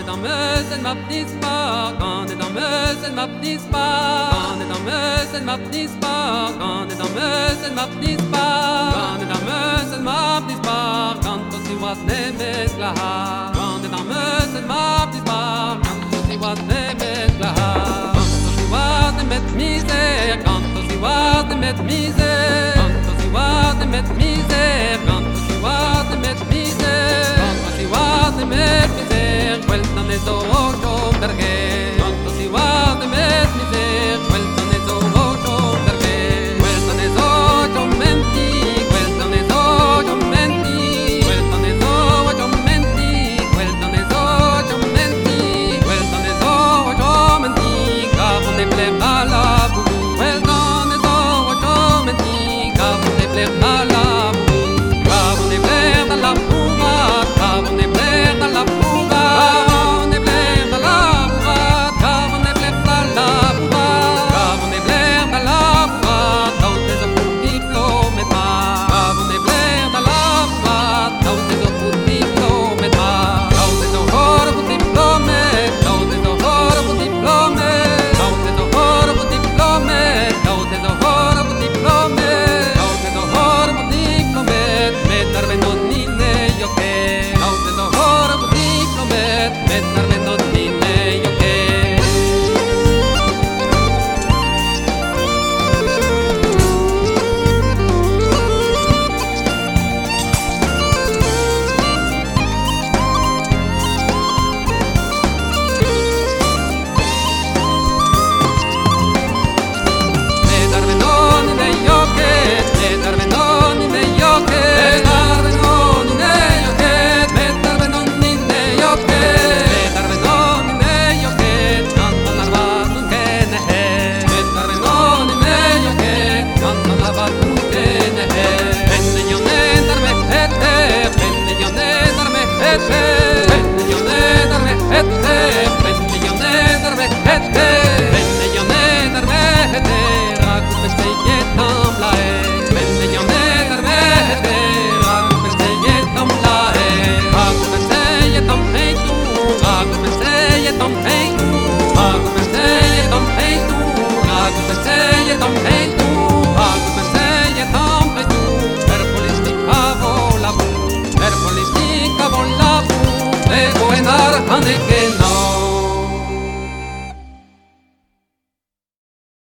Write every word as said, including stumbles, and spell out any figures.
est dans Meuse, elle m'a petit sport. Quand on est dans Meuse, elle m'a petit sport. Quand on est dans Meuse, elle m'a petit sport. Quand on est dans Meuse, elle m'a petit sport. Quand on est dans Meuse, elle m'a petit sport. Quand on s'y voit, c'est mes glaha. Quand on est dans Meuse, elle m'a petit sport. Quand on s'y voit, c'est mes glaha. Quand on s'y voit, c'est mes misère. Quand on s'y voit, c'est mes misère. Quand on s'y voit, c'est mes misère. Quand on s'y voit, c'est mes misère. Quand on s'y voit, c'est mes misère. Vueltan es ocho derge. Quand on s'y voit, c'est mes misère. Vueltan es ocho derge. Vueltan es ocho menti. Vueltan es ocho menti. Vueltan es ocho menti. Vueltan es ocho menti. Vueltan es ocho menti. Cavon de ple balabu. Vueltan es ocho menti. Cavon de ple balabu. Cavon de ple balabu. Cavon de ple balabu. Honey,